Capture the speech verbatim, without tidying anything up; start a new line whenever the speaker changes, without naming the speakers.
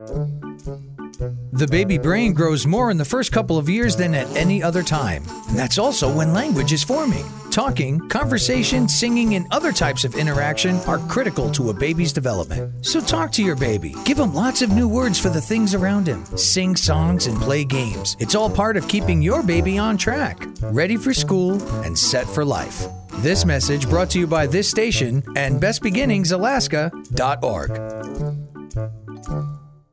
The baby brain grows more in the first couple of years than at any other time. And that's also when language is forming. Talking, conversation, singing, and other types of interaction are critical to a baby's development. So talk to your baby. Give him lots of new words for the things around him. Sing songs and play games. It's all part of keeping your baby on track, ready for school, and set for life. This message brought to you by this station and best beginnings alaska dot org.